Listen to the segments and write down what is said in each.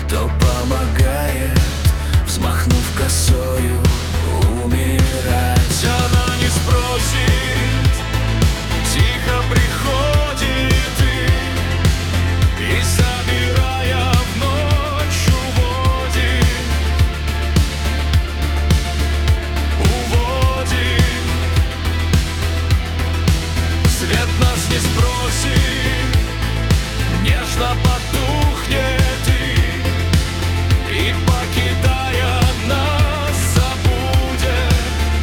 кто помогает, взмахнув косою, умирать. Она не спросит, тихо приходит и забирая в ночь уводит. Свет нас не спросит, нежно потухнет и покидая нас, забудет.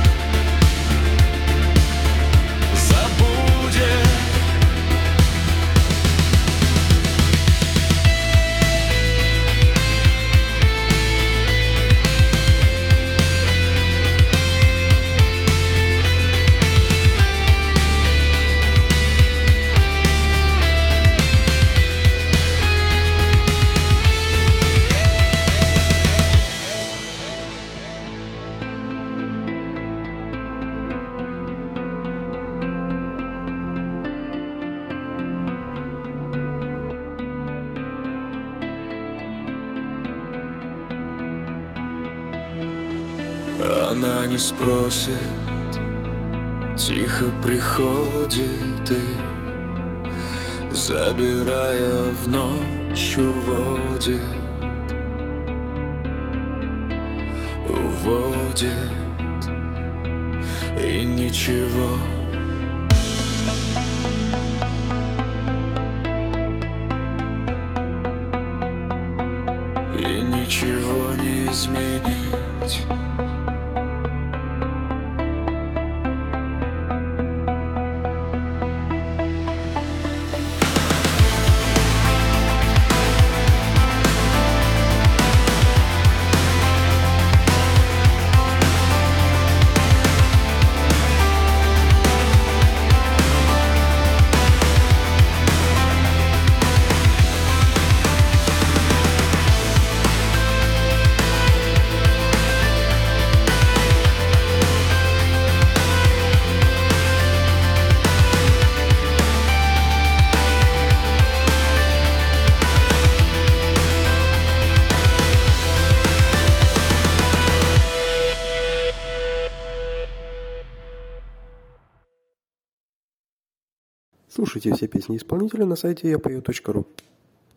Она не спросит, тихо приходит и, забирая в ночь, уводит. И ничего. И ничего не изменить. Слушайте все песни исполнителя на сайте yapeo.ru.